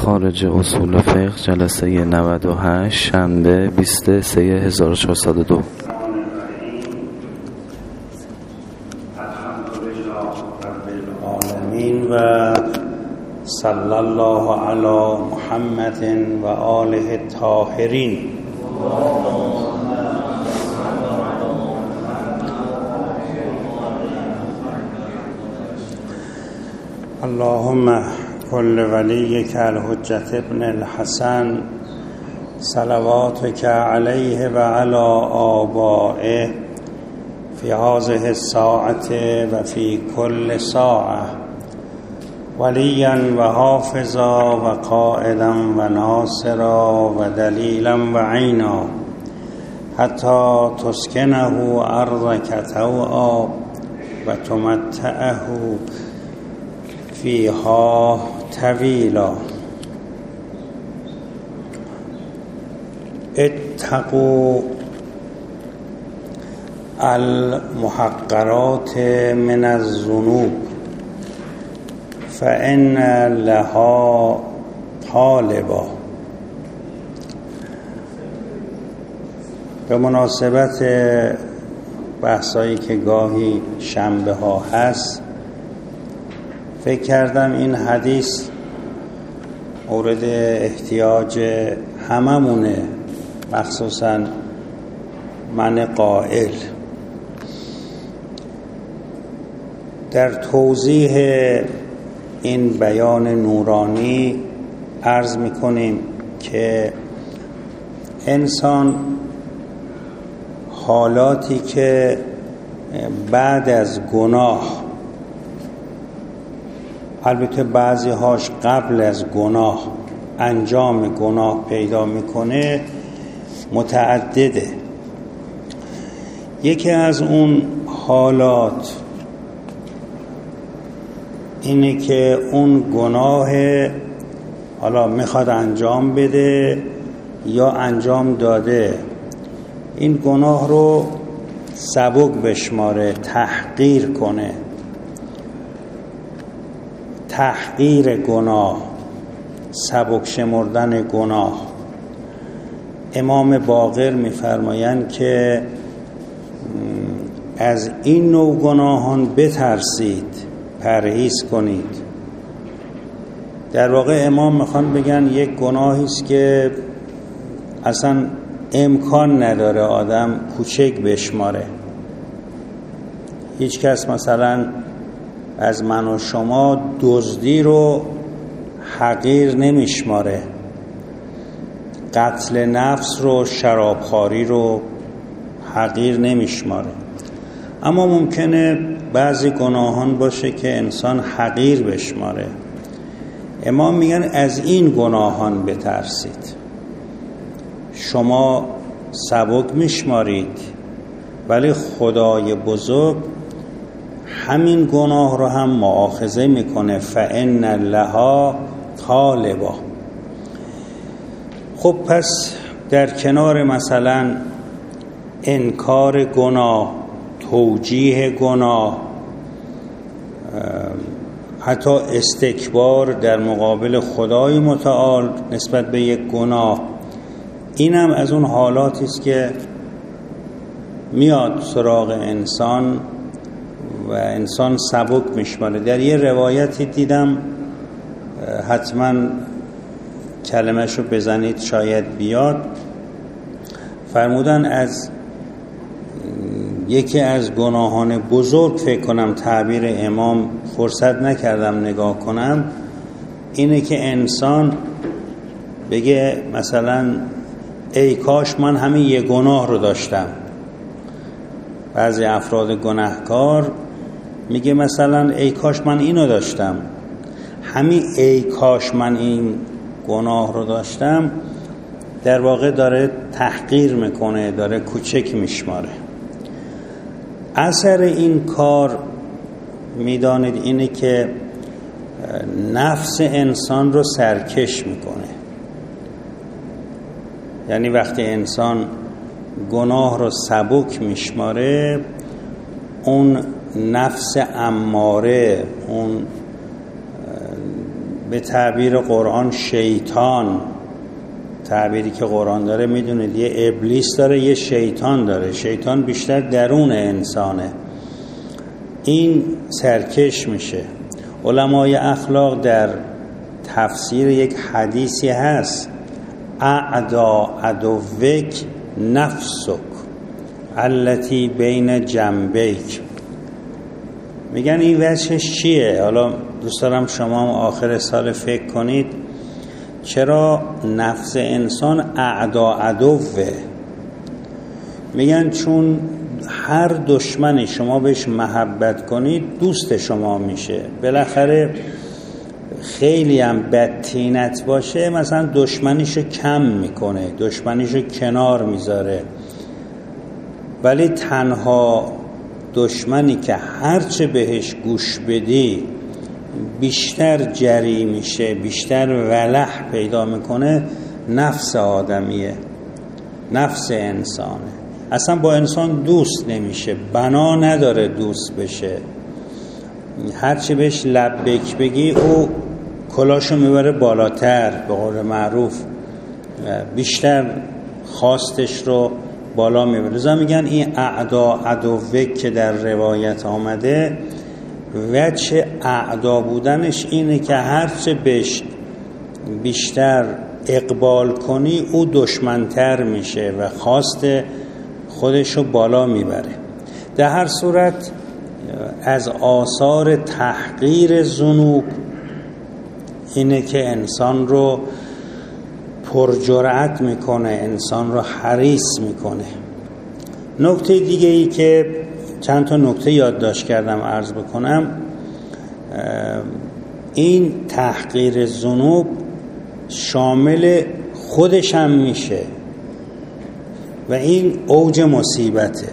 خارج اصول فقه جلسه 98 شنبه 23/1402. و صلی الله علی محمد و آله الطاهرین. اللهم کل ولیک الحجة ابن الحسن صلواتک علیه و علی آبائه فی هذه الساعة و فی کل ساعة ولیا و حافظا و قائدا و ناصرا و دلیلا و عینا حتی تسکنه ارضک طوعا و تمتعه فیها طویلا. اتقوا المحقرات من الذنوب فإن لها طالبا. به مناسبت بحثایی که گاهی شنبه ها هست فکر کردم این حدیث مورد احتیاج هممونه، مخصوصا من قائل. در توضیح این بیان نورانی عرض می‌کنیم که انسان حالاتی که بعد از گناه، البته بعضی هاش قبل از گناه، انجام گناه پیدا میکنه متعدده. یکی از اون حالات اینه که اون گناه حالا میخواد انجام بده یا انجام داده، این گناه رو سبک بشماره، تحقیر کنه. تحقیر گناه، سبک شمردن گناه. امام باقر می‌فرمایند که از این نوع گناهان بترسید، پرهیز کنید. در واقع امام میخوان بگن یک گناهی است که اصلا امکان نداره آدم کوچک بشماره. هیچ کس مثلا از من و شما دزدی رو حقیر نمیشماره، قتل نفس رو، شرابخواری رو حقیر نمیشماره. اما ممکنه بعضی گناهان باشه که انسان حقیر بشماره. امام میگن از این گناهان بترسید. شما سبک میشمارید ولی خدای بزرگ همین گناه رو هم مؤاخذه میکنه. فإن لها طالبا. خب پس در کنار مثلا انکار گناه، توجیه گناه، حتی استکبار در مقابل خدای متعال نسبت به یک گناه، این هم از اون حالاتی است که میاد سراغ انسان و انسان سبک میشماره. در یه روایتی دیدم، حتما کلمه‌ش رو بزنید شاید بیاد، فرمودن از یکی از گناهان بزرگ، فکر کنم تعبیر امام، فرصت نکردم نگاه کنم، اینه که انسان بگه مثلا ای کاش من همین یه گناه رو داشتم. بعضی افراد گناهکار میگه مثلا ای کاش من اینو داشتم. همین ای کاش من این گناه رو داشتم در واقع داره تحقیر میکنه، داره کوچک میشماره. اثر این کار میدانید اینه که نفس انسان رو سرکش میکنه. یعنی وقتی انسان گناه رو سبک میشماره، اون نفس اماره، اون به تعبیر قرآن شیطان، تعبیری که قرآن داره میدونید یه ابلیس داره یه شیطان داره. شیطان بیشتر درون انسانه. این سرکش میشه. علمای اخلاق در تفسیر یک حدیثی هست اعدا عدوک نفسک التی بین جنبیک، میگن این وجهش چیه؟ حالا دوست دارم شما هم آخر سال فکر کنید چرا نفس انسان اعدا عدوه. میگن چون هر دشمنی شما بهش محبت کنید دوست شما میشه. بالاخره خیلی هم بدتینت باشه مثلا دشمنیشو کم میکنه، دشمنیشو کنار میذاره. ولی تنها دشمنی که هرچه بهش گوش بدی بیشتر جری میشه، بیشتر ولع پیدا میکنه، نفس آدمیه، نفس انسانه. اصلا با انسان دوست نمیشه، بنا نداره دوست بشه. هرچه بهش لبیک بگی او کلاشو میبره بالاتر، به قول معروف بیشتر خواستش رو بالا میبره. لذا میگن این اعدا عدوک که در روایت آمده وجه اعدا بودنش اینه که هرچه بهش بیشتر اقبال کنی او دشمنتر میشه و خواست خودشو بالا میبره. در هر صورت از آثار تحقیر ذنوب اینه که انسان رو پرجرأت میکنه، انسان رو حریص میکنه. نکته دیگه ای که چند تا نکته یادداشت کردم عرض بکنم، این تحقیر ذنوب شامل خودش هم میشه و این اوج مصیبته.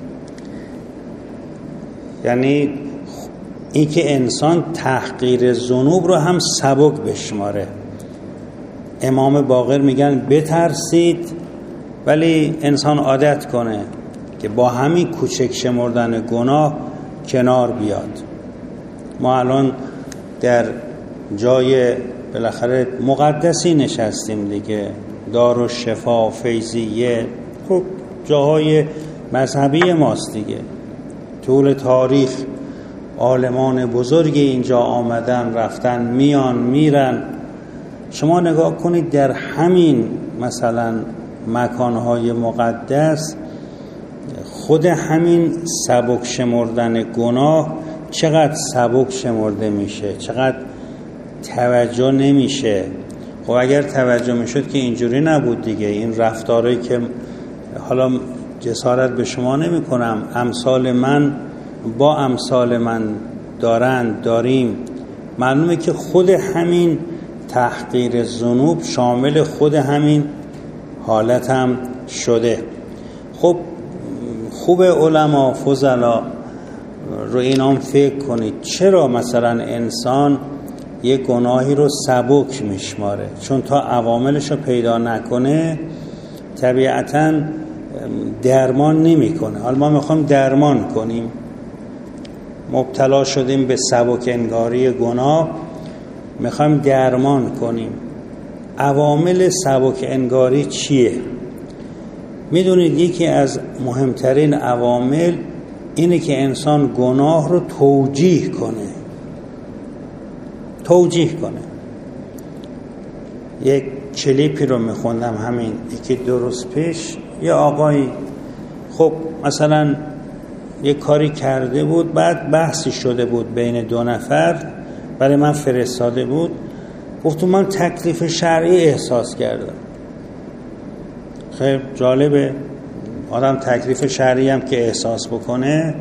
یعنی این که انسان تحقیر ذنوب رو هم سبک بشماره. امام باقر میگن بترسید ولی انسان عادت کنه که با همین کوچک شمردن گناه کنار بیاد. ما الان در جای بالاخره مقدسی نشستیم دیگه، دارالشفا، فیضیه، خب جاهای مذهبی ماست دیگه. طول تاریخ عالمان بزرگی اینجا آمدن رفتن میان میرن. شما نگاه کنید در همین مثلا مکانهای مقدس خود همین سبک شمردن گناه چقدر سبک شمرده میشه، چقدر توجه نمیشه. خب اگر توجه میشد که اینجوری نبود دیگه. این رفتارهایی که حالا جسارت به شما نمی کنم امثال من با امثال من داریم، معلومه که خود همین تحقیر ذنوب شامل خود همین حالت هم شده. خب خوب علما فضلا رو اینام فکر کنید چرا مثلا انسان یه گناهی رو سبک میشماره؟ چون تا عواملش رو پیدا نکنه طبیعتاً درمان نمیکنه. حالا ما میخوایم درمان کنیم، مبتلا شدیم به سبک انگاری گناه، میخوایم درمان کنیم. عوامل سبک انگاری چیه؟ میدونید یکی از مهمترین عوامل اینه که انسان گناه رو توجیه کنه. یک کلیپی رو میخوندم همین یکی دو روز پیش، یه آقایی خب مثلا یه کاری کرده بود، بعد بحثی شده بود بین دو نفر، برای من فرستاده بود، گفتم من تکلیف شرعی احساس کردم. خیلی جالبه آدم تکلیف شرعی هم که احساس بکنه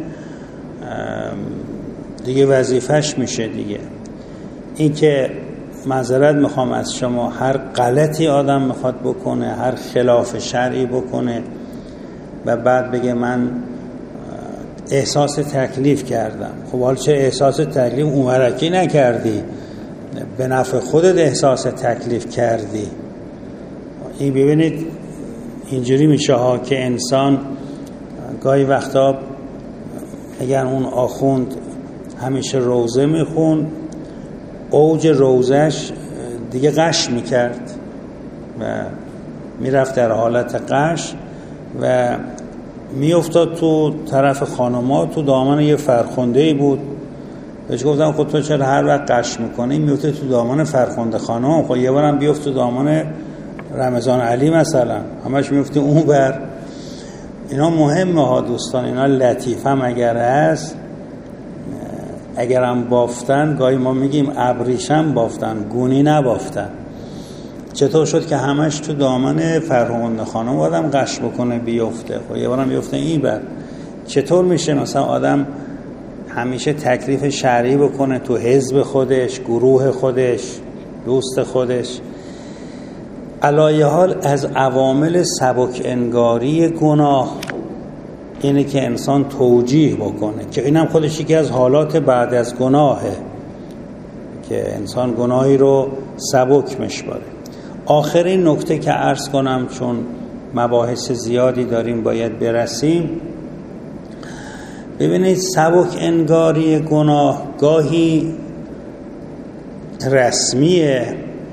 دیگه وظیفش میشه دیگه. این که معذرت میخوام از شما، هر غلطی آدم میخواد بکنه، هر خلاف شرعی بکنه و بعد بگه من احساس تکلیف کردم. خب حالا چه احساس تکلیف اون ورکی نکردی؟ به نفع خودت احساس تکلیف کردی. این ببینید اینجوری میشه ها که انسان گاهی وقتا اگر اون آخوند همیشه روزه میخون اوج روزش دیگه غش میکرد و میرفت در حالت غش و میافتاد تو طرف خانم‌ها، تو دامن یه فرخنده‌ای بود. بهش گفتم خب تو چرا هر وقت غش میکنی میفته تو دامن فرخنده خانم؟ خب یه بارم بیفت تو دامن رمضان علی مثلا، همش میفته اون بر. اینا مهمه ها دوستان، اینا لطیفه هم اگر هست، اگر هم بافتن، گاهی ما میگیم ابریشم بافتن، گونی نبافتن. چطور شد که همش تو دامن فرخنده خانم آدم غش بکنه بیفته؟ خب یه بارم بیفته این بر. چطور میشه مثلا آدم همیشه تکلیف شرعی بکنه تو حزب خودش، گروه خودش، دوست خودش؟ علایه حال از عوامل سبک انگاری گناه اینه که انسان توجیه بکنه، که اینم خودش یکی از حالات بعد از گناهه که انسان گناهی رو سبک میشماره. آخرین نکته که عرض کنم، چون مباحث زیادی داریم باید برسیم، ببینید سبک انگاری گناه گاهی رسمیه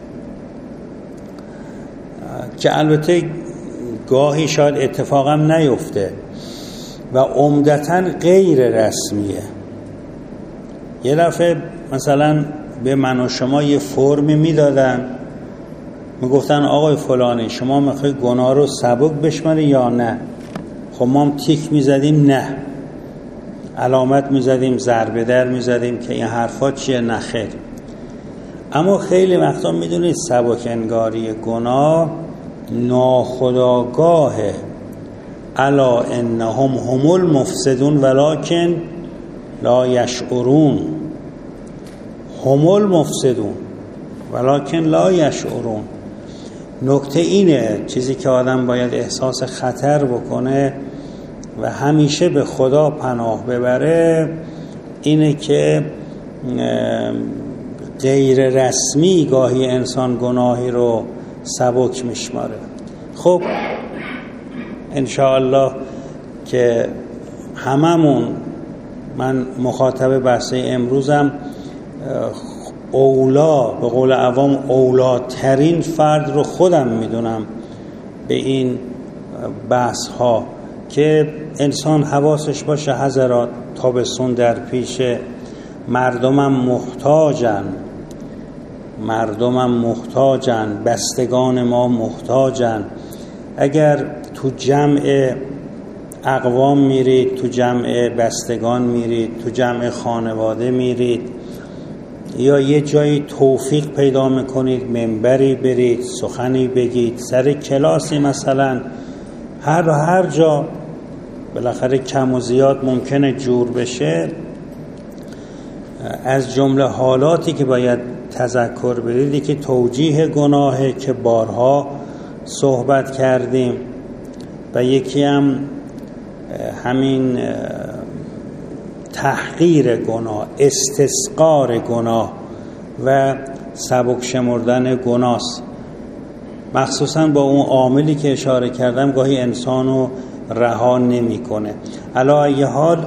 که البته گاهی شاید اتفاقا نیفته و عمدتاً غیر رسمیه. یه دفعه مثلا به من و شما یه فرمی میدادن، میگفتن آقای فلانی شما میخوای گناه رو سبک بشماری یا نه؟ خب ما هم تیک میزدیم نه، علامت میزدیم، ضربه در میزدیم که این حرفا چیه، نه خیر. اما خیلی وقتا میدونید سبک انگاری گناه ناخودآگاهه. الا انهم هم المفسدون ولکن لا یشعرون. هم المفسدون ولکن لا یشعرون. نکته اینه، چیزی که آدم باید احساس خطر بکنه و همیشه به خدا پناه ببره اینه که غیر رسمی گاهی انسان گناهی رو سبک میشماره. خب انشاءالله که هممون، من مخاطب بحثه امروزم اولا، به قول عوام اولاترین فرد رو خودم میدونم به این بحث ها، که انسان حواسش باشه حضرات تابستون در پیشه، مردمم محتاجن، بستگان ما محتاجن. اگر تو جمع اقوام میرید، تو جمع بستگان میرید، تو جمع خانواده میرید، یا یه جایی توفیق پیدا میکنید منبری برید سخنی بگید، سر کلاسی مثلا، هر جا بالاخره کم و زیاد ممکنه جور بشه. از جمله حالاتی که باید تذکر بدید که توجیه گناهه که بارها صحبت کردیم، و یکی هم همین تحقیر گناه، استصغار گناه و سبک شمردن گناه، مخصوصا با اون عاملی که اشاره کردم گاهی انسانو رها نمی‌کنه. علی ای حال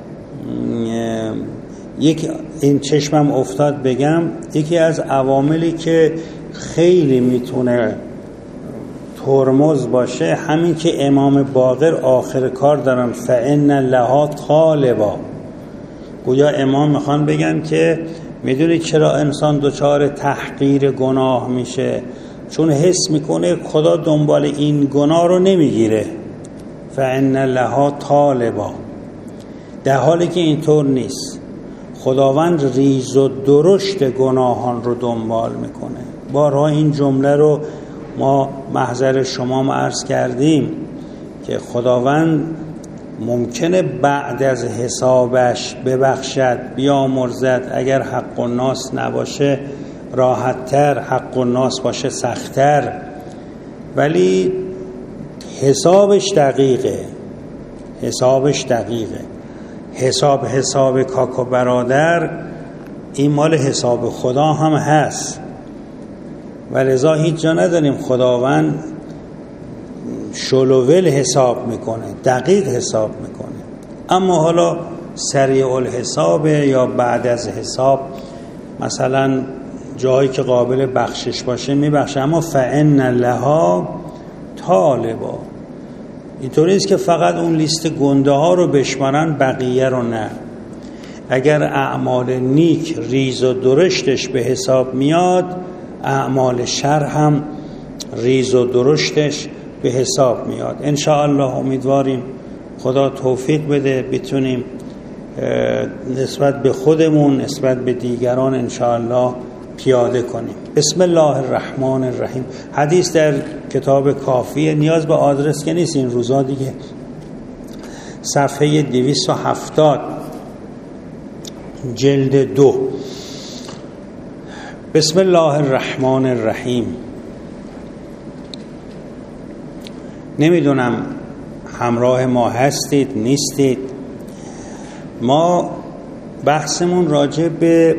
این چشمم افتاد بگم، یکی از عواملی که خیلی میتونه ترمز باشه همین که امام باقر آخر کار دارن فإن لها طالبا. گویا امام میخوان بگن که میدونید چرا انسان دچار تحقیر گناه میشه؟ چون حس میکنه خدا دنبال این گناه رو نمیگیره. فإن لها طالبا، در حالی که اینطور نیست. خداوند ریز و درشت گناهان رو دنبال میکنه. بارها این جمله رو ما محضر شما عرض کردیم که خداوند ممکنه بعد از حسابش ببخشد، بیامرزد، اگر حق الناس نباشه راحت‌تر، حق الناس باشه سخت‌تر، ولی حسابش دقیقه. حساب کاک و برادر این مال حساب خدا هم هست و لذا هیچ جا نداریم خداوند شلوول حساب میکنه، دقیق حساب میکنه. اما حالا سریع الحساب یا بعد از حساب، مثلا جایی که قابل بخشش باشه میبخشه، اما فإن لها طالبا، اینطوری است که فقط اون لیست گنده ها رو بشمارن، بقیه رو نه. اگر اعمال نیک ریز و درشتش به حساب میاد، اعمال شر هم ریز و درشتش به حساب میاد. انشاءالله امیدواریم خدا توفیق بده بتونیم نسبت به خودمون، نسبت به دیگران انشاءالله پیاده کنیم. بسم الله الرحمن الرحیم. حدیث در کتاب کافیه، نیاز به آدرس که نیست این روزا دیگه. صفحه 270 جلد 2. بسم الله الرحمن الرحیم. نمیدونم همراه ما هستید نیستید. ما بحثمون راجع به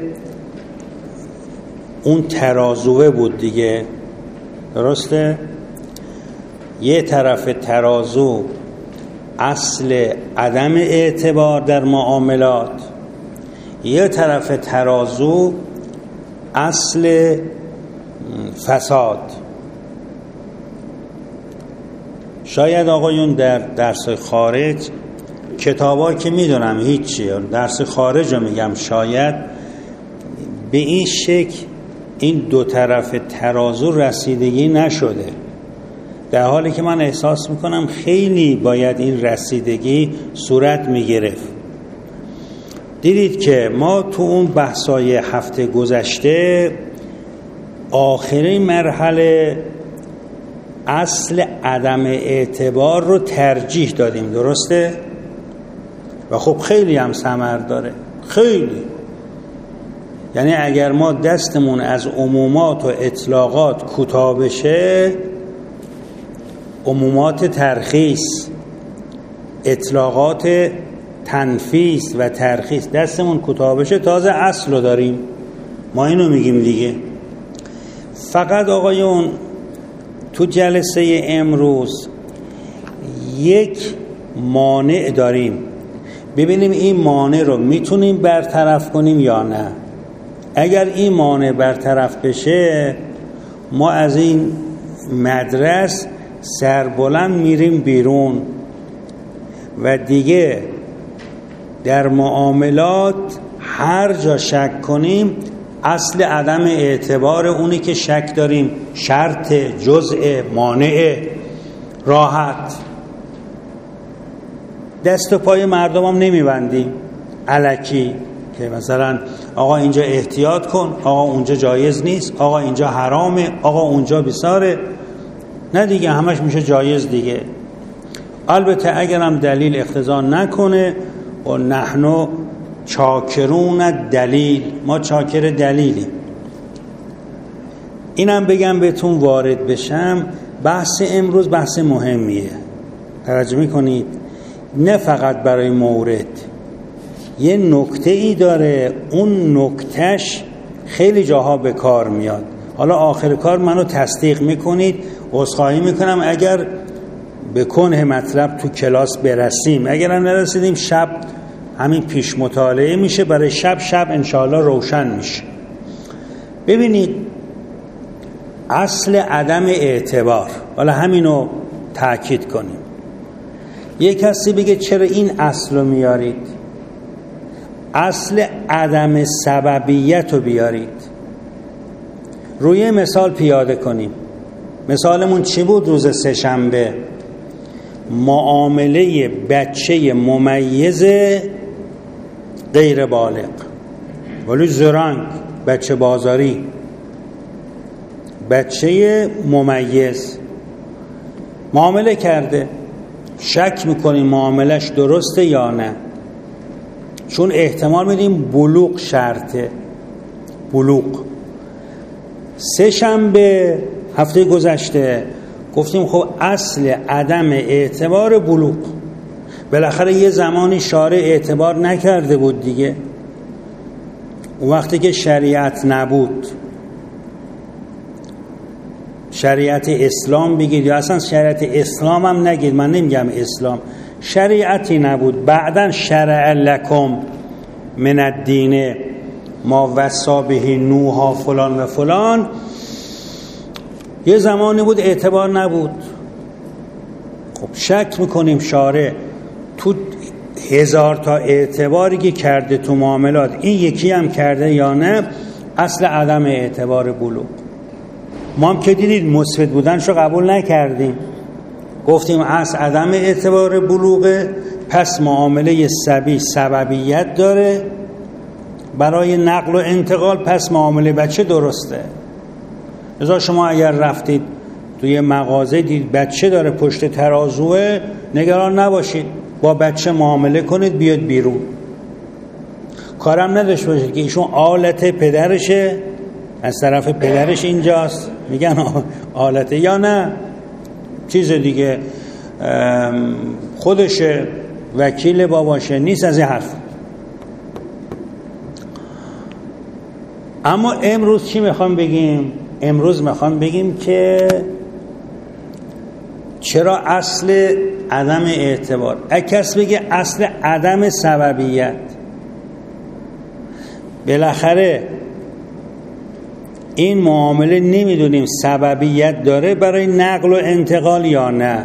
اون ترازوه بود دیگه، درسته؟ یه طرف ترازو اصل عدم اعتبار در معاملات، یه طرف ترازو اصل فساد. شاید آقایون در درس خارج کتابا که میدونم هیچی، درس خارج رو میگم، شاید به این شکل این دو طرف ترازو رسیدگی نشده، در حالی که من احساس میکنم خیلی باید این رسیدگی صورت میگرفت. دیدید که ما تو اون بحثای هفته گذشته آخرین مرحله اصل عدم اعتبار رو ترجیح دادیم، درسته؟ و خب خیلی هم ثمر داره، خیلی. یعنی اگر ما دستمون از عمومات و اطلاقات کوتاه بشه، عمومات ترخیص، اطلاقات تنفیس و ترخیص، دستمون کوتاه بشه، تازه اصل رو داریم. ما اینو میگیم دیگه. فقط آقایون تو جلسه امروز یک مانع داریم، ببینیم این مانع رو میتونیم برطرف کنیم یا نه. اگر این مانع برطرف بشه، ما از این مدرسه سربلند میریم بیرون و دیگه در معاملات هر جا شک کنیم اصل عدم اعتبار اونی که شک داریم شرط، جزء، مانع، راحت. دست و پای مردم هم نمیبندیم الکی که مثلا آقا اینجا احتیاط کن، آقا اونجا جایز نیست، آقا اینجا حرامه، آقا اونجا بیساره. نه دیگه، همش میشه جایز دیگه. البته اگرم دلیل اقتضا نکنه، و نحنو چاکرون دلیل، ما چاکر دلیلیم. اینم بگم بهتون وارد بشم، بحث امروز بحث مهمیه، توجه میکنید؟ نه فقط برای مورد، یه نکته ای داره، اون نکتهش خیلی جاها به کار میاد. حالا آخر کار منو تصدیق میکنید، عذرخواهی میکنم اگر به کنه مطلب تو کلاس برسیم، اگر هم نرسیدیم شب همین پیش مطالعه میشه، برای شب انشاءالله روشن میشه. ببینید اصل عدم اعتبار، حالا همینو تأکید کنیم. یک کسی بگه چرا این اصل رو میارید؟ اصل عدم سببیت رو بیارید. روی مثال پیاده کنیم. مثالمون چی بود روز سه‌شنبه؟ معامله بچه ممیز غیر بالغ، ولی زرنگ، بچه بازاری، بچه ممیز معامله کرده. شک میکنیم معاملش درسته یا نه، چون احتمال میدیم بلوغ شرطه. بلوغ. سه‌شنبه هفته گذشته گفتیم خب اصل عدم اعتبار بلوغ، بالاخره یه زمانی شارع اعتبار نکرده بود دیگه، اون وقتی که شریعت نبود، شریعت اسلام بگید یا اصلا شریعت اسلام هم نگید، من نمیگم اسلام، شریعتی نبود. بعدن شرع لکم من الدین ما وصا به نوح فلان و فلان، یه زمانی بود اعتبار نبود. خب شک میکنیم شارع تو 1000 تا اعتباری که کرده تو معاملات این یکی هم کرده یا نه، اصل عدم اعتبار بلوغ. ما هم که دیدید مثبت بودنشو قبول نکردیم، گفتیم اصل عدم اعتبار بلوغه، پس معامله صبی سببیت داره برای نقل و انتقال، پس معامله بچه درسته. لذا شما اگر رفتید توی مغازه دید بچه داره پشت ترازوه، نگران نباشید، با بچه معامله کنید بیاد بیرون. کارم نداشته باشید که ایشون آلت پدرشه، از طرف پدرش اینجاست، میگن آلته یا نه چیز دیگه، خودشه، وکیل باباشه، نیست از این حرف. اما امروز چی میخوام بگیم؟ امروز میخوام بگیم که چرا اصل عدم اعتبار، کس بگه اصل عدم سببیت، بالاخره این معامله نمیدونیم سببیت داره برای نقل و انتقال یا نه.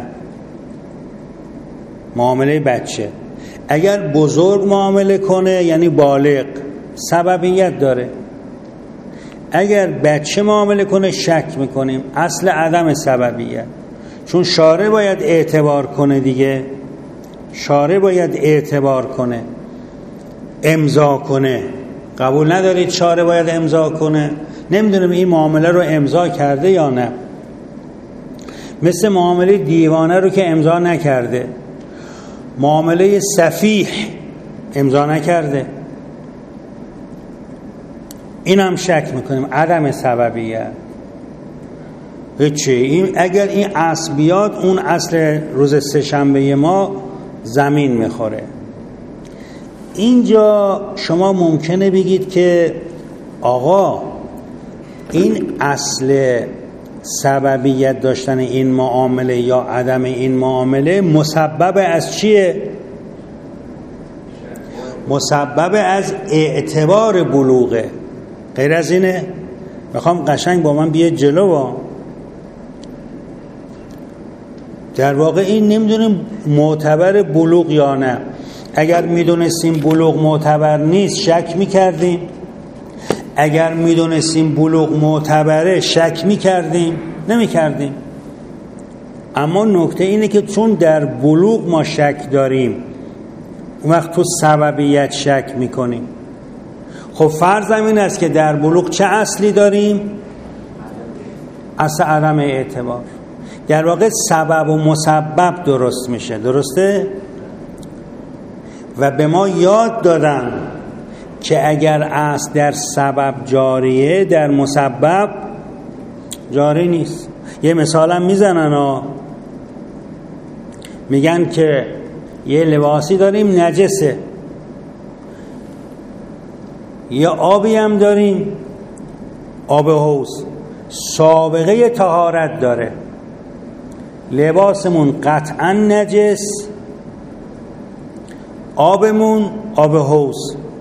معامله بچه اگر بزرگ معامله کنه یعنی بالغ، سببیت داره. اگر بچه معامله کنه شک میکنیم، اصل عدم سببیت. چون شارع باید اعتبار کنه دیگه، شارع باید اعتبار کنه، امضا کنه. قبول ندارید شارع باید امضا کنه؟ نمیدونم این معامله رو امضا کرده یا نه. مثل معامله دیوانه رو که امضا نکرده، معامله سفیح امضا نکرده، این هم شک میکنیم عدم سببیت. این اگر این اصل بیاد، اون اصل روز سه‌شنبه ما زمین میخوره. اینجا شما ممکنه بگید که آقا این اصل سببیت داشتن این معامله یا عدم این معامله مسبب از چیه؟ مسبب از اعتبار بلوغه، غیر از اینه؟ میخوام قشنگ با من بیاد جلو. با در واقع این نمیدونیم معتبر بلوغ یا نه. اگر میدونستیم بلوغ معتبر نیست شک میکردیم، اگر میدونستیم بلوغ معتبره شک میکردیم؟ نمیکردیم. اما نکته اینه که چون در بلوغ ما شک داریم، اون وقت تو سببیت شک میکنیم. خب فرضم این است که در بلوغ چه اصلی داریم؟ اصل عدم اعتبار. در واقع سبب و مسبب درست میشه، درسته؟ و به ما یاد دادن که اگر اصل در سبب جاریه، در مسبب جاری نیست. یه مثالم میزنن میگن که یه لباسی داریم نجسه، یه آبی هم داریم، آب حوض، سابقه طهارت داره، لباسمون قطعا نجس، آبمون آب حوض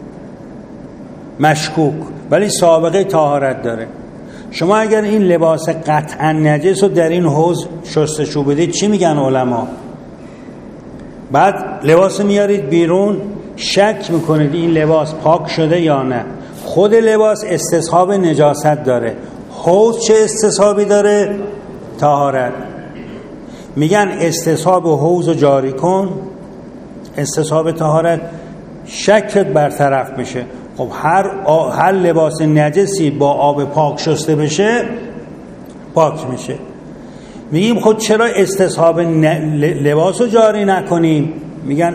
مشکوک، ولی سابقه طهارت داره. شما اگر این لباس قطعا نجس رو در این حوض شستشو بدید چی میگن علما؟ بعد لباس میارید بیرون، شک میکنید این لباس پاک شده یا نه. خود لباس استصحاب نجاست داره، حوض چه استصحابی داره؟ طهارت. میگن استصحاب حوض رو جاری کن، استصحاب طهارت، شکت برطرف میشه. خب هر لباس نجسی با آب پاک شسته بشه پاک میشه. میگیم خود چرا استصحاب لباس رو جاری نکنیم؟ میگن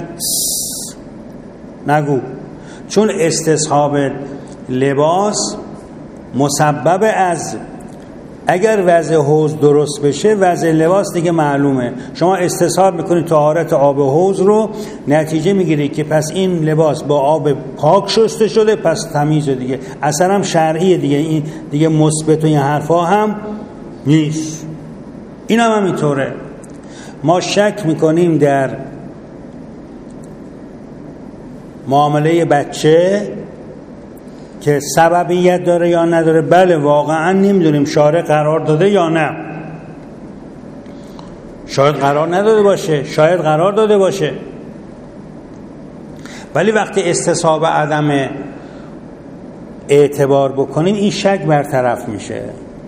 نگو، چون استصحاب لباس مسبب از، اگر وضع حوض درست بشه وضع لباس دیگه معلومه. شما استصحاب میکنید طهارت آب حوض رو، نتیجه میگیرید که پس این لباس با آب پاک شسته شده، پس تمیزه دیگه. اصلا هم شرعیه دیگه، این دیگه مثبت و این حرفا هم نیست. این هم اینطوره. ما شک میکنیم در معامله بچه که سببیت داره یا نداره. بله واقعا نمیدونیم شارع قرار داده یا نه. شاید قرار نداده باشه، شاید قرار داده باشه، ولی وقتی استصحاب عدم اعتبار بکنیم این شک برطرف میشه.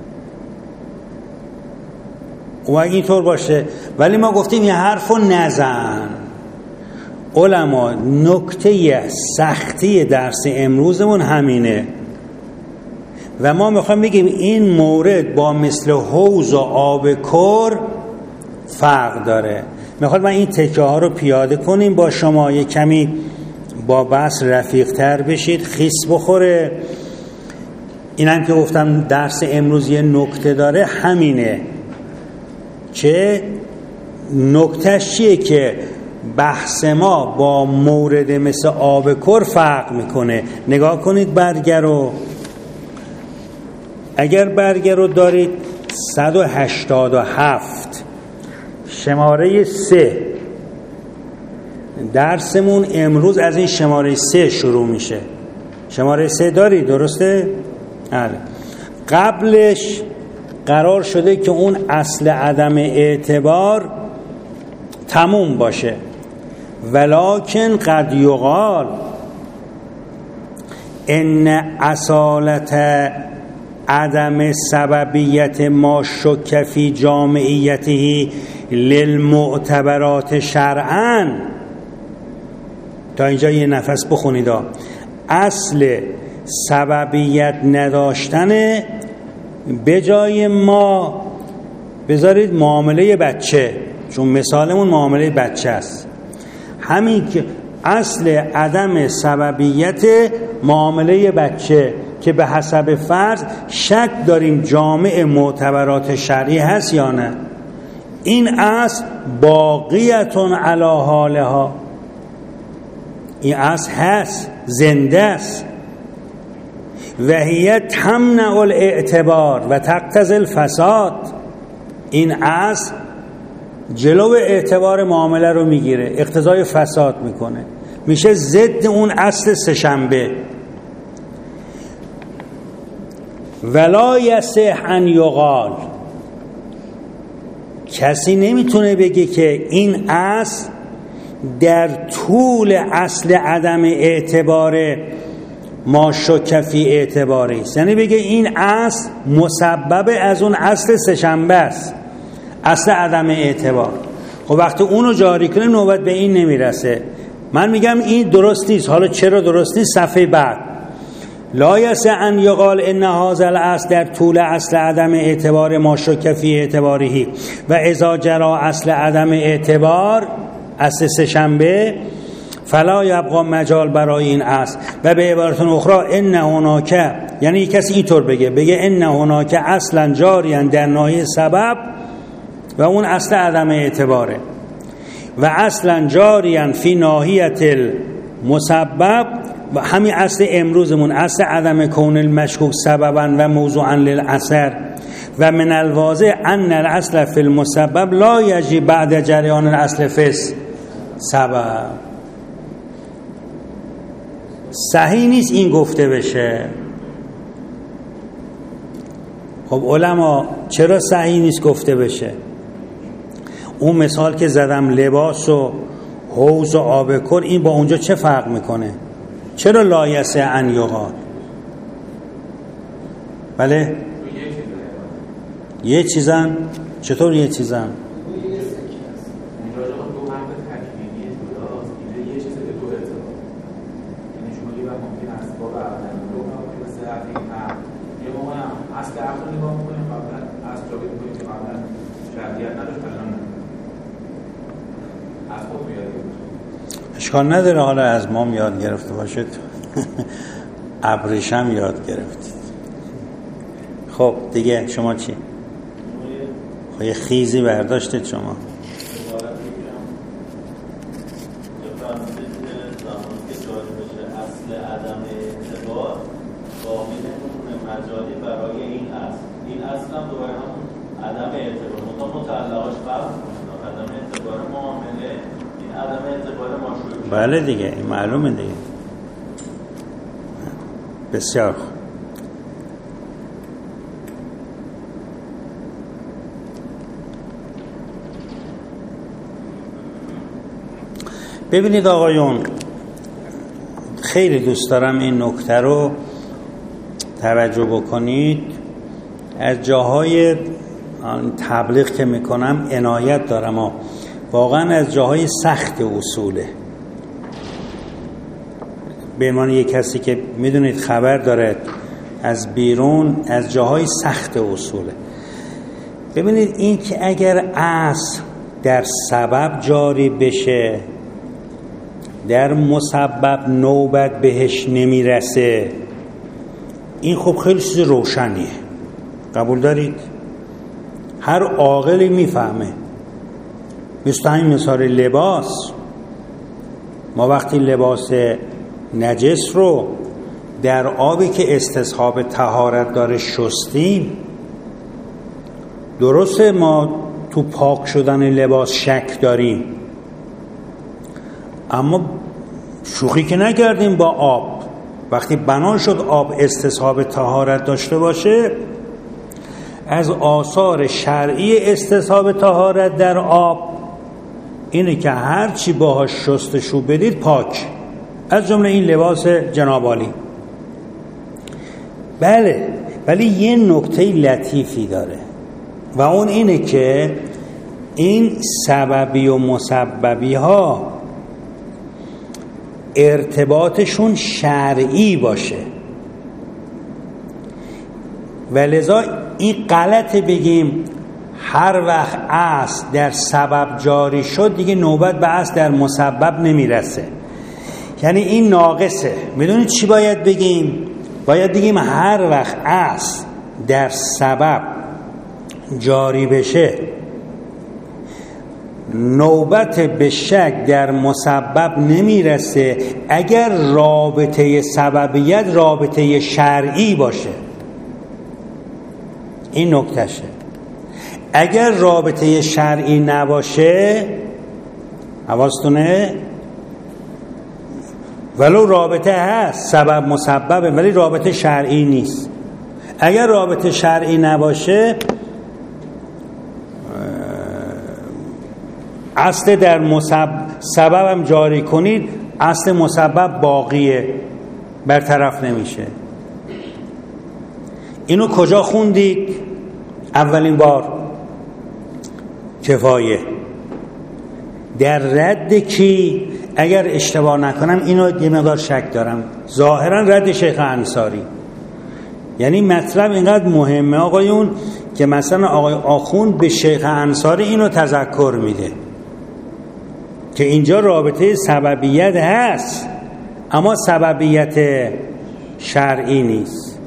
و اگه اینطور باشه، ولی ما گفتیم این حرفو نزن. علما نکته سختی درس امروزمون همینه و ما میخوایم بگیم این مورد با مثل حوض و آب کر فرق داره. میخواد من این تکه ها رو پیاده کنیم با شما، یک کمی با بحث رفیق تر بشید، خیس بخوره. اینم که گفتم درس امروز یه نکته داره همینه. چه نکتهش چیه؟ که بحث ما با مورد مثل آب کر فرق میکنه. نگاه کنید برگه رو، اگر برگه رو دارید 187 شماره 3، درسمون امروز از این شماره 3 شروع میشه. شماره 3 دارید درسته؟ بله. قبلش قرار شده که اون اصل عدم اعتبار تموم باشه. ولکن قد یقال ان اصالت عدم سببیت ما شک فی جامعیته للمعتبرات شرعا. تا اینجا یه نفس بخونید. اصل سببیت نداشتن به جای ما بذارید معامله بچه، چون مثالمون معامله بچه است. همین که اصل عدم سببیت معامله بچه که به حسب فرض شک داریم جامع معتبرات شرعی هست یا نه، این اصل باقیتون علی حالها، این اصل هست، زنده است. و هی تمنع الاعتبار و تقتضی الفساد. این اصل جلو اعتبار معامله رو میگیره، اقتضای فساد میکنه، میشه ضد اون اصل سه‌شنبه. ولا یصح ان یقال، کسی نمیتونه بگه که این اصل در طول اصل عدم اعتبار ما شک فی اعتباری است، یعنی بگه این اصل مسبب از اون اصل سه‌شنبه است، اصل عدم اعتبار. خب وقتی اونو جاری کنیم نوبت به این نمیرسه. من میگم این درست نیست. حالا چرا درست نیست؟ صفحه بعد لا یصح ان یقال ان هذا الاصل در طول اصل عدم اعتبار ما شک فی اعتباره و اذا جرى اصل عدم اعتبار اصل سه‌شنبه فلا یبقى مجال برای این اصل. و به عبارت اخرى ان هناک، یعنی کسی اینطور بگه ان هناک اصلا جاریا در ناحیه سبب و اون اصل عدم اعتباره، و اصلا جاریا فی ناحیت المسبب، و همین اصل امروزمون اصل عدم کون المشکوک سببا و موضوعا للاثر. و من الواضح ان الاصل فی المسبب لا یجی بعد جریان الاصل فی سبب. صحیح نیست این گفته بشه. خب علما چرا صحیح نیست گفته بشه؟ اون مثال که زدم لباس و حوض و آب کر، این با اونجا چه فرق میکنه؟ چرا لا یصح ان یقال؟ بله یه چیزن. چطور یه چیزن؟ اشکال نداره حالا از ما یاد گرفته باشید ابریشم یاد گرفتید. خب دیگه شما چی؟ خب یه خیزی برداشتید شما. بله دیگه این معلومه دیگه. بسیار خوب. ببینید آقایون، خیلی دوست دارم این نکته رو توجه بکنید. از جاهای تبلیغ که میکنم عنایت دارم، واقعا از جاهای سخت اصوله. به عنوان یک کسی که میدونید خبر داره از بیرون، از جاهای سخت اصوله. ببینید این که اگر اصل در سبب جاری بشه، در مسبب نوبت بهش نمیرسه، این خب خیلی چیز روشنیه. قبول دارید؟ هر عاقلی میفهمه. مثل همین مثال لباس، ما وقتی لباس نجس رو در آبی که استصحاب طهارت داره شستیم، درسته ما تو پاک شدن لباس شک داریم، اما شوخی که نکردیم با آب. وقتی بنا شد آب استصحاب طهارت داشته باشه، از آثار شرعی استصحاب طهارت در آب اینه که هر چی باهاش شستشو بدید پاک، از جمله این لباس جناب عالی. بله، ولی یه نکته لطیفی داره و اون اینه که این سببی و مسببی ها ارتباطشون شرعی باشه، و لذا این غلطه بگیم هر وقت اصل در سبب جاری شد دیگه نوبت به اصل در مسبب نمیرسه. یعنی این ناقصه. میدونید چی باید بگیم؟ باید بگیم هر وقت اصل در سبب جاری بشه، نوبت به شک در مسبب نمیرسه اگر رابطه سببیت رابطه شرعی باشه. این نکتهشه. اگر رابطه شرعی نباشه، حواستونه، ولو رابطه هست سبب مسببه ولی رابطه شرعی نیست. اگر رابطه شرعی نباشه، اصل در سبب هم جاری کنید، اصل مسبب باقیه، برطرف نمیشه. اینو کجا خوندید؟ اولین بار کفایه. در رد کی؟ اگر اشتباه نکنم اینو یه مقدار شک دارم، ظاهرا رد شیخ انصاری. یعنی مطلب اینقدر مهمه آقایون که مثلا آقای آخوند به شیخ انصاری اینو تذکر میده که اینجا رابطه سببیت هست اما سببیت شرعی نیست.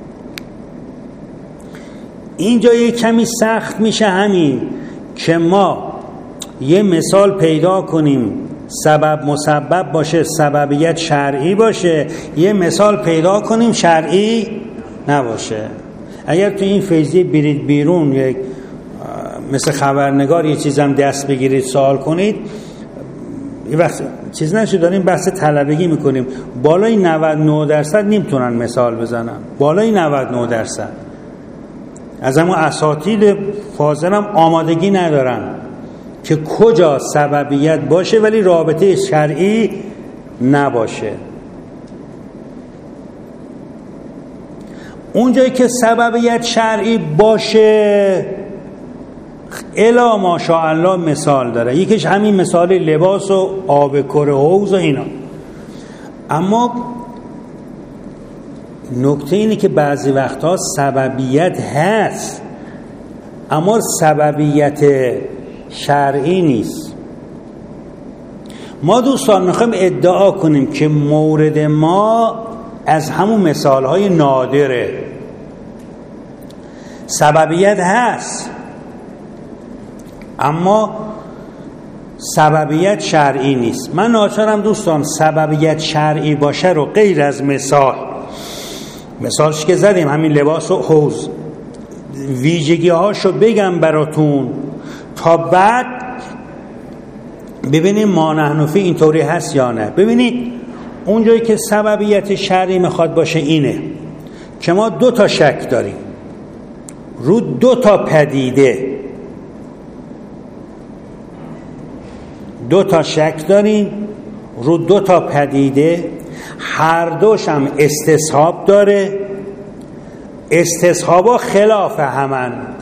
اینجا یه کمی سخت میشه همین که ما یه مثال پیدا کنیم سبب مسبب باشه، سببیت شرعی باشه، یه مثال پیدا کنیم شرعی نباشه. اگر تو این فیضی برید بیرون، یک مثل خبرنگار یه چیزم دست بگیرید سوال کنید، یه وقت چیز نشه داریم بحث طلبگی میکنیم، بالای 99% نمیتونن مثال بزنن، بالای 99% از همون اساتید فاضل هم آمادگی ندارن که کجا سببیت باشه ولی رابطه شرعی نباشه. اونجایی که سببیت شرعی باشه الا ماشاءالله مثال داره. یکیش همین مثال لباس و آب کره حوض و اینا. اما نکته اینه که بعضی وقتها سببیت هست اما سببیت شرعی نیست. ما دوستان میخوایم ادعا کنیم که مورد ما از همون مثالهای نادره، سببیت هست اما سببیت شرعی نیست. من ناچارم دوستان سببیت شرعی باشه رو غیر از مثالش که زدیم همین لباس و حوض ویژگی هاشو بگم براتون تا بعد ببینیم ما نحنفی اینطوری هست یا نه. ببینید اونجایی که سببیت شرعی میخواد باشه اینه که ما 2 تا شک داریم رو 2 تا پدیده، 2 تا شک داریم رو 2 تا پدیده، هر دوش هم استصحاب داره، استصحابا خلاف همند.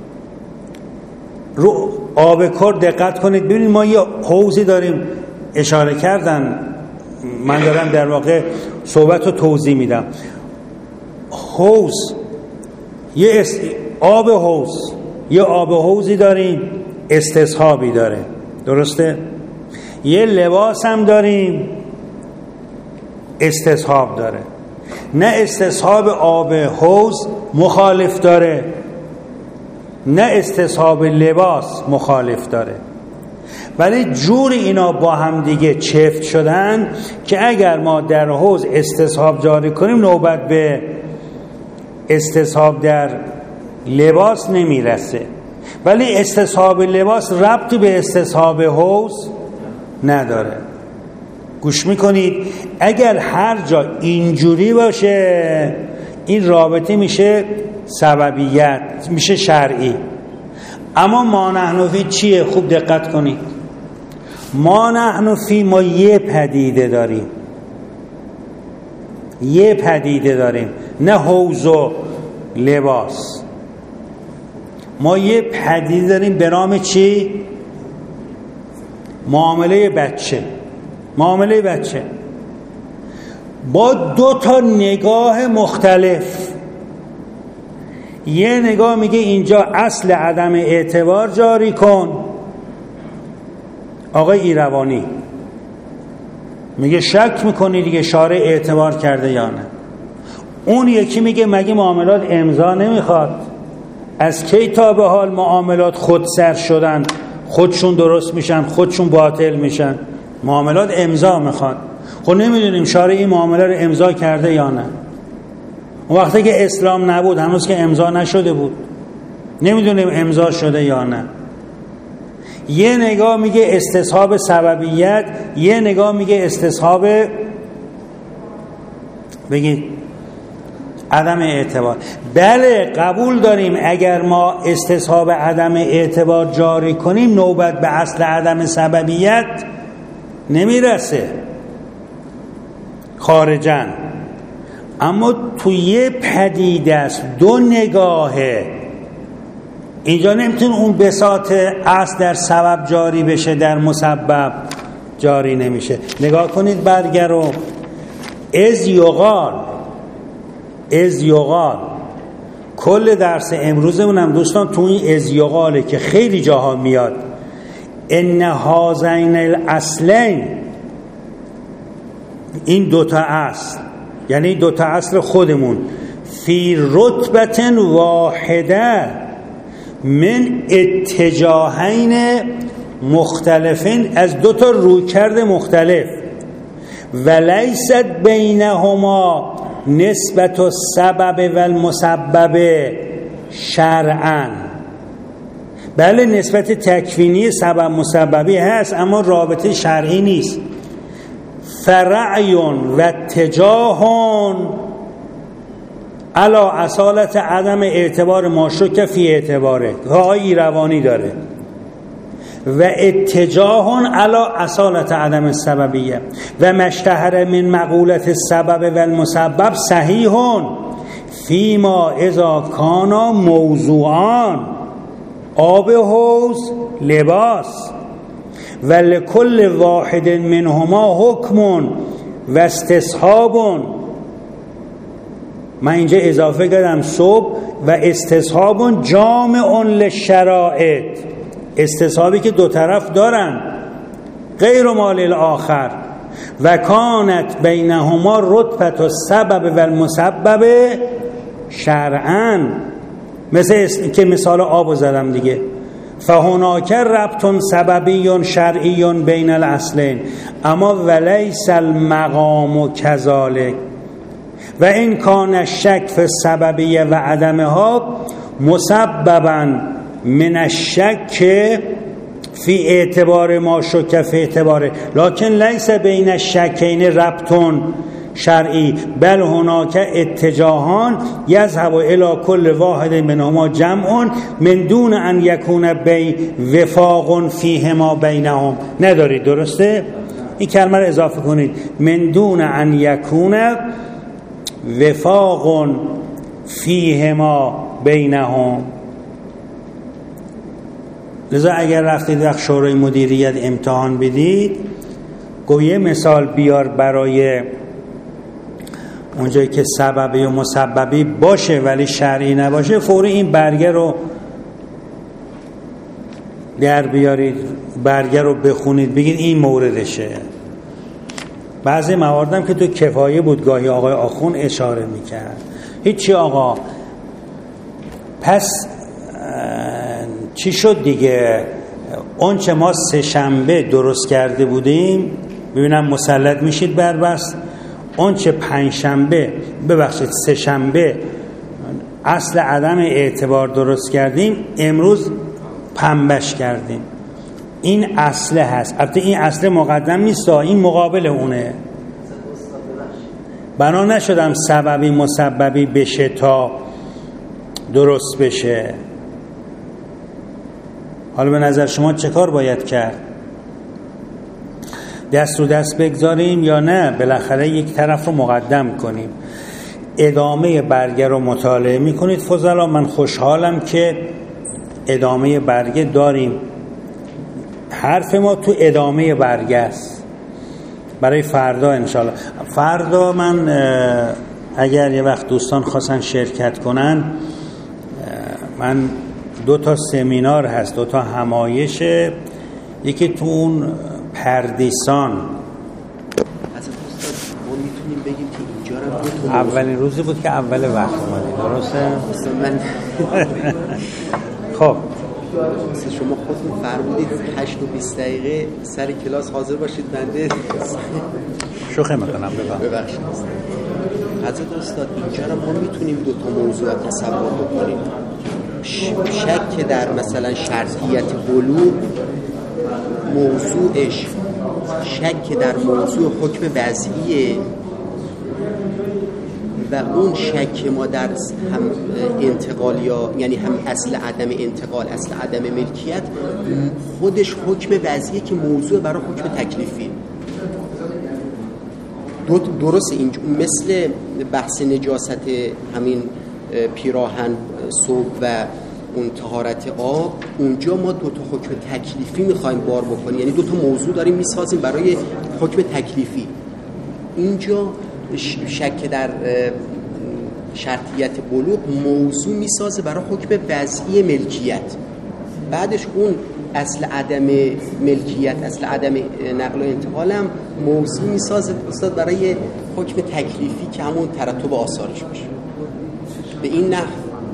رو آب کر دقت کنید، ببینید ما یه حوضی داریم، اشاره کردن، من دارم در واقع صحبت رو توضیح میدم. حوض آب حوضی داریم، استصحابی داره، درسته؟ یه لباس هم داریم، استصحاب داره. نه استصحاب آب حوض مخالف داره، نه استصحاب لباس مخالف داره، ولی جور اینا با هم دیگه چفت شدن که اگر ما در حوض استصحاب جاری کنیم نوبت به استصحاب در لباس نمیرسه، ولی استصحاب لباس ربطی به استصحاب حوض نداره. گوش میکنید؟ اگر هر جا اینجوری باشه این رابطه میشه سببیت، میشه شرعی. اما ما نحن فی چیه؟ خوب دقت کنید. ما نحن فی، ما یه پدیده داریم، نه حوض و لباس. ما یه پدیده داریم به نام چی؟ معامله بچه با 2 تا نگاه مختلف. یه نگاه میگه اینجا اصل عدم اعتبار جاری کن، آقای ایروانی میگه شک میکنی دیگه شارع اعتبار کرده یا نه. اون یکی میگه مگه معاملات امضا نمیخواد؟ از کی تا به حال معاملات خودسر شدن، خودشون درست میشن، خودشون باطل میشن؟ معاملات امضا میخواد. خب نمیدونیم شارع این معامله رو امضا کرده یا نه. اون وقتی که اسلام نبود، هنوز که امضا نشده بود، نمیدونیم امضا شده یا نه. یه نگاه میگه استصحاب سببیت، یه نگاه میگه استصحاب بگید عدم اعتبار. بله قبول داریم اگر ما استصحاب عدم اعتبار جاری کنیم نوبت به اصل عدم سببیت نمیرسه خارجاً. اما توی یه پدیده است 2 نگاهه، اینجا نمیتونه اون بساط اصل در سبب جاری بشه، در مسبب جاری نمیشه. نگاه کنید برگرو. از یقال کل درس امروزمونم دوستان تو این از یقاله که خیلی جاها میاد. ان هذین الاصلین، این 2 تا اصل، یعنی 2 تا اصل خودمون، فی رتبت واحده من اتجاهین مختلفین، از 2 تا رویکرد مختلف، ولیست بینهما نسبت السبب و المسبب شرعا. بله نسبت تکوینی سبب مسببی هست اما رابطه شرعی نیست. فرعی و اتجاه علی اصالت عدم اعتبار ما شک فی اعتباره که آقای ایروانی داره، و اتجاه علی اصالت عدم السببیه و مشتهر من مقولت السبب و المسبب صحیح فیما اذا کانا موضوعان، آب حوض لباس، و لکل واحد منهما حکم و استصحاب. من اینجا اضافه کردم صبح و استصحاب جامع للشرائط، استصحابی که 2 طرف دارن غیر مال الاخر، و کانت بینهما رتبت السبب و المسبب شرعا، مثل که مثال آبو زدم دیگه. فهناک ربط سببی شرعی بین الاصلین اما ولیس المقام کذالک، و این کان الشک فی السببیه و عدمها مسببا من الشک فی اعتبار ما شک فی اعتباره لکن لیس بین الشکین ربطون شرعی بل هناک اتجاهان یذهب الی کل واحد منهما جمع من دون ان یکون بی وفاق فیهما بینهم. ندارید درسته؟ این کلمه رو اضافه کنید، من دون ان یکون وفاق فیهما بینهم. لذا اگر رفتید وقت شورای مدیریت امتحان بدید، گویه مثال بیار برای اونجایی که سببی و مسببی باشه ولی شرعی نباشه، فوری این برگه رو در بیارید، برگه رو بخونید، بگید این موردشه. بعضی مواردم که تو کفایه بود گاهی آقای آخون اشاره میکرد. هیچی آقا، پس چی شد دیگه؟ اون چه ما سه شنبه درست کرده بودیم، ببینم مسلط میشید بر بس. اون چه پنج شنبه سه شنبه اصل عدم اعتبار درست کردیم، امروز پنبش کردیم. این اصله هست. البته این اصل مقدم نیست، این مقابل اونه. بنا نشدم سببی مسببی بشه تا درست بشه. حالا به نظر شما چه کار باید کرد؟ دست رو دست بگذاریم یا نه بالاخره یک طرف رو مقدم کنیم؟ ادامه برگه رو مطالعه میکنید فضلا. من خوشحالم که ادامه برگه داریم. حرف ما تو ادامه برگه است برای فردا انشالله. فردا من اگر یه وقت دوستان خواستن شرکت کنن، من 2 سمینار هست، 2 همایش، یکی تو اون پردیسان. میتونیم بگیم که اینجا رو اولین روزی بود که اول وقت اومدی، درسته؟ من خب شما خودتون فرمودید 8 و 20 دقیقه سر کلاس حاضر باشید. بنده شوخی میکنم، ببخشید. حضرت استاد اینجا رو ما میتونیم 2 موضوع تصور بکنیم. شک در مثلا شرطیت بلوغ موضوعش شک در موضوع حکم وضعیه و اون شک ما در هم انتقال یعنی هم اصل عدم انتقال، اصل عدم ملکیت، خودش حکم وضعیه که موضوع برای حکم تکلیفی. درست اینجا مثل بحث نجاست همین پیراهن صوب و اون طهارت آب، اونجا ما 2 حکم تکلیفی میخوایم بار بکنیم، یعنی 2 موضوع داریم میسازیم برای حکم تکلیفی. اینجا شک در شرطیت بلوغ موضوع میسازه برای حکم وضعی ملکیت. بعدش اون اصل عدم ملکیت، اصل عدم نقل و انتقال هم موضوع میسازه استاد برای حکم تکلیفی که همون ترتب آثارش باشه. به این نحو.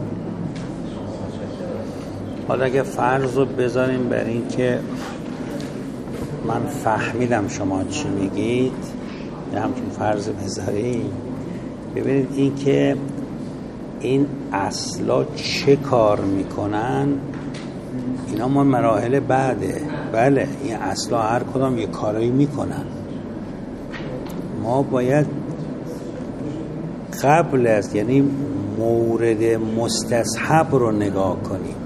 حالا اگه فرض رو بذاریم بر این که من فهمیدم شما چی میگید، یا همچون فرض بذاریم، ببینید این که این اصلا چه کار میکنن، اینا ما مراحل بعده. بله این اصلا هر کدام یه کارایی میکنن. ما باید قبل از یعنی مورد مستصحب رو نگاه کنیم.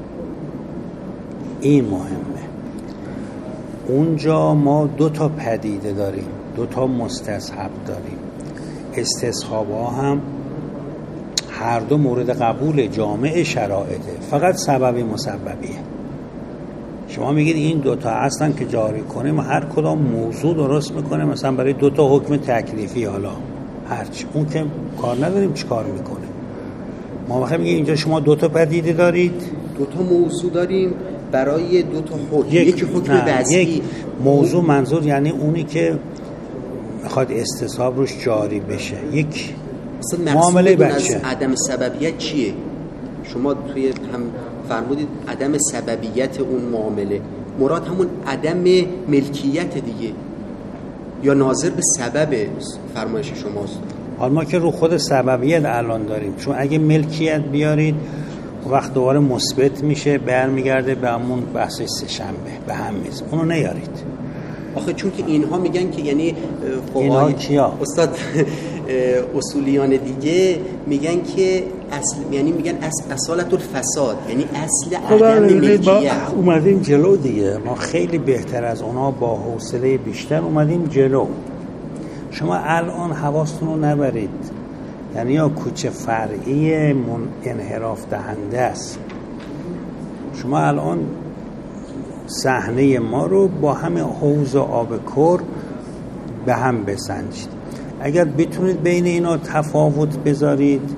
این مهمه. اونجا ما 2 پدیده داریم، 2 مستصحب داریم. استصحابا هم هر 2 مورد قبول جامع شرایطه، فقط سببی مسببیه. شما میگید این 2 اصلا که جاری کنیم هر کدام موضوع درست میکنه، مثلا برای 2 حکم تکلیفی، حالا هرچی اون که کار نداریم چی کار میکنه. ما وقتی میگیم اینجا شما 2 پدیده دارید، 2 موضوع داریم برای 2 حکم. یک حکم وضعی، یک موضوع منظور یعنی اونی که میخواد استصحاب روش جاری بشه. یک معامله بچه. عدم سببیت چیه؟ شما توی هم فرمودید عدم سببیت اون معامله، مراد همون عدم ملکیت دیگه یا ناظر به سبب فرمایش شماست؟ حالا ما که رو خود سببیت الان داریم، چون اگه ملکیت بیارید وقت دوباره مثبت میشه برمیگرده به همون بحث سه‌شنبه به هم میز. اونو نیارید. آخه چون که اینها میگن که یعنی اینها کیا؟ استاد اصولیان دیگه میگن که اصل، یعنی میگن اصالت الفساد، یعنی اصل عدم ملکیت. اومدیم جلو دیگه، ما خیلی بهتر از اونا با حوصله بیشتر اومدیم جلو. شما الان حواستون رو نبرید، یعنی یا کوچه فرعی انحراف دهنده است. شما الان صحنه ما رو با همه حوض آب کر به هم بسنجید. اگر بتونید بین اینا تفاوت بذارید،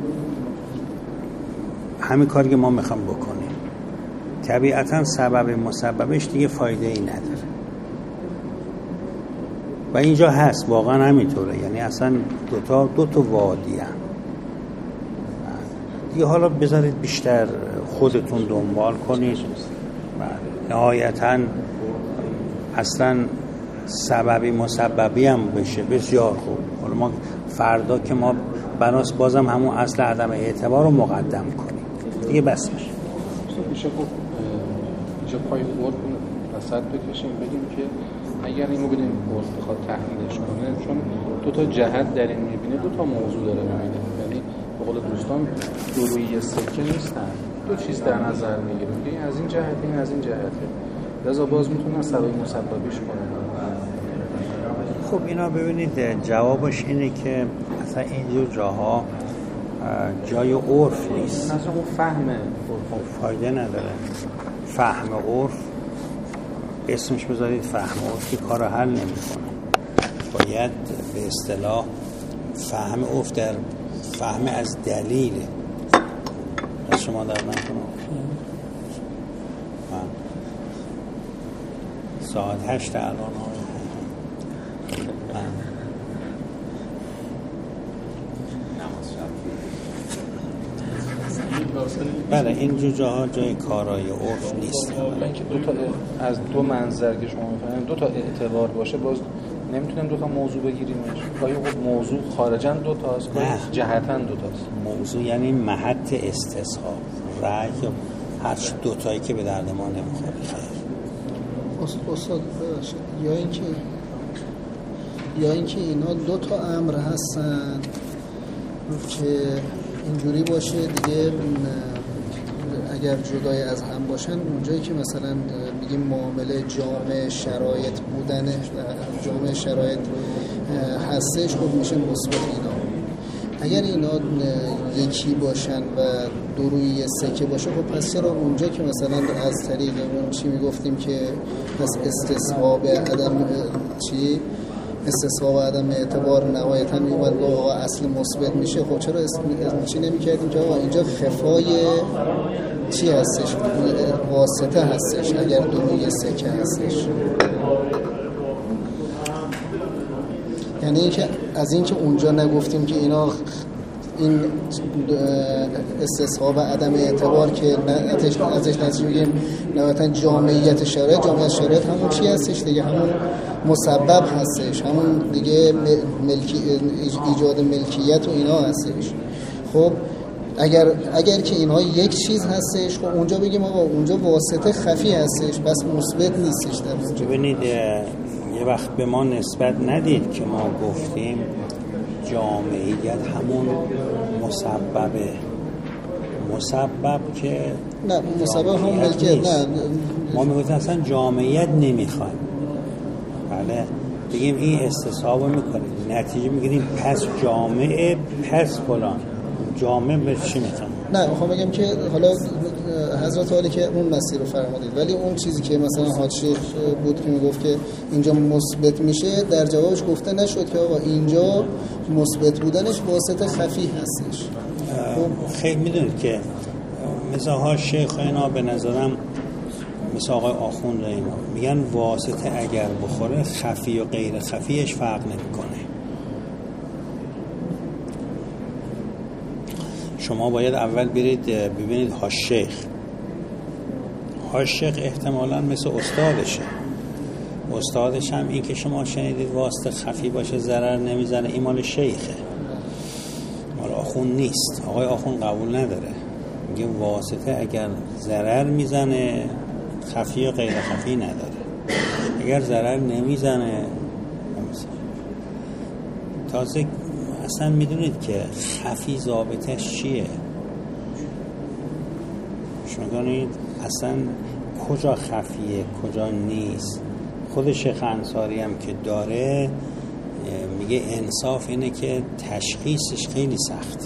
همین کاری که ما میخوام بکنیم، طبیعتا سبب مسببش دیگه فایده ای نداره و اینجا هست واقعا همینطوره. یعنی اصلا دو تا وادی هم دیگه. حالا بذارید بیشتر خودتون دنبال کنید. نهایتا اصلا سببی مسببی هم بشه بسیار خوب. حالا ما فردا که ما بناس بازم همون اصل عدم اعتبار رو مقدم کنیم دیگه، بس میشه. میشه گفت اینجا پای قرب وسط بکشیم، بگیم که اگر اینو بدیم قرب بخواد تحلیلش کنه، چون دو تا جهت در این میبینه، دو تا موضوع داره میبینه. یعنی به قول دوستان دو روی سکه نیستن، دو چیز در نظر میگیره. این از این جهت، این از این جهته، لذا باز میتونن سبب مسببیش کنن. خب اینا ببینید جوابش اینه که اصلا اینجور جاها جای عرف نیست. اصلا اون فهمه فایده نداره. فهم عرف اسمش بذارید فهم عرف، که کار حل نمیکنه. باید به اصطلاح فهم عرف در فهم از دلیله. از شما در من کنم ساعت 8 الان بله این جاها جای کارای عرف نیست. اینکه دو تا از دو منظر که شما می‌فرمایید دو تا اعتبار باشه، باز نمیتونیم دو تا موضوع بگیریمش. گاهی موضوع خارجاً دو تاست، گاهی جهتاً دو تاست. موضوع یعنی محط استصحاب، رأی هر دو تایی که به درد ما نمیخوره. استاد یا اینکه اینا دو تا امر هستن که اینجوری باشه دیگه، اگر جدای از هم باشن، اونجایی که مثلا میگیم معامله جامع شرایط بودنه، جامع شرایط هستش، خب میشه مثبت اینا. اگر اینا یکی باشن و دو روی سکه باشه، خب پس چرا اونجا که مثلا از طریق اون چی میگفتیم که پس استصحاب عدم اعتبار نهایتا میومد با اصل مثبت میشه، خب چرا چی نمیکردیم که آقا اینجا خفای چی هستش، واسطه هستش اگر دو روی سکه هستش. یعنی اینکه از اینکه اونجا نگفتیم که اینا این استصحاب عدم اعتبار که ازش نتیجه میگیم نهایتا جامعیت شرایط همون چی هستش دیگه، همون مسبب هستش، همون دیگه ایجاد ملکیت و اینا هستش. خب اگر که اینها یک چیز هستش، خب اونجا بگیم آقا اونجا واسطه خفی هستش، بس مثبت نیستش در اونجا. ببینید یه وقت به ما نسبت ندید که ما گفتیم جامعیت همون مسببه. مسبب که نه، مسبب هم ملکیت نه، ما میگویم اصلا جامعیت نمیخوایم. بله بگیم این استصحاب میکنیم، نتیجه میگیریم پس جامعه پس فلان. جامعه به چی میخوام؟ نه میخوام بگم که حالا حضرت عالی که اون مسیر رو فرمودید، ولی اون چیزی که مثلا حاج شیخ بود که میگفت که اینجا مثبت میشه، در جوابش گفته نشد که آقا اینجا مثبت بودنش واسطه خفی هستش. خیلی میدونید که مثلا حاج شیخ اینا به نظرم مثل آقای آخوند اینا میگن واسطه اگر بخوره خفی و غیر خفیش فرق نمیکنه. شما باید اول برید ببینید حاج شیخ احتمالاً مثل استادش هم این که شما شنیدید واسطه خفی باشه ضرر نمیزنه، این مال شیخه، مال آخوند نیست. آقای آخوند قبول نداره، میگه واسطه اگر ضرر میزنه خفی و غیر خفی نداره، اگر ضرر نمیزنه تازه اصلا میدونید که خفی ضابطش چیه؟ شما کنید اصلا کجا خفیه کجا نیست. خود شیخ انصاری هم که داره میگه انصاف اینه که تشخیصش خیلی سخته.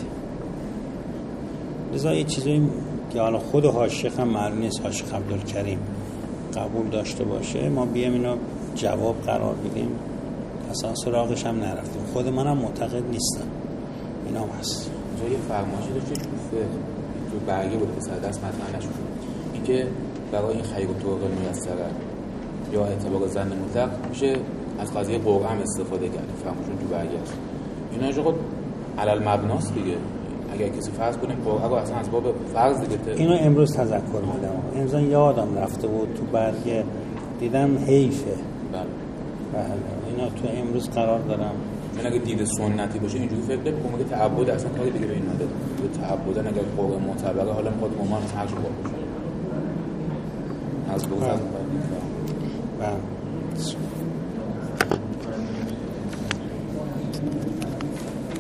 لذا یه چیزایی که حالا خود حاشیخ هم معلوم نیست، حاشیخ عبدالکریم قبول داشته باشه ما بیام اینو جواب قرار بدیم، اصلا سراغش هم نرفتیم. خود منم معتقد نیستم اینا هم هست. جای فرمایشی داشته تو برگه بود که سردست مطمئن نشد این که برای این خیر و طرق میسره یا اعتبار زن مطلق میشه از قضیه قرآن استفاده کرد. فرمایشون تو برگه هست اینا جو علل مبناست دیگه. اگر کسی فرض کنیم قرآن رو اصلا از باب فرض دیگه اینو امروز تذکر میدم، امروز یادم رفته بود تو برگه دیدم حیفه. بله اینا تو امروز قرار دارم. من اگه دید سنتی باشه اینجوری فکر نمی‌کنم که تعبد اصلا کاری دیگه به این نداره. به تعبدن اگر قرآن معتبره حالا میخواد مامان هر چی باشه از دو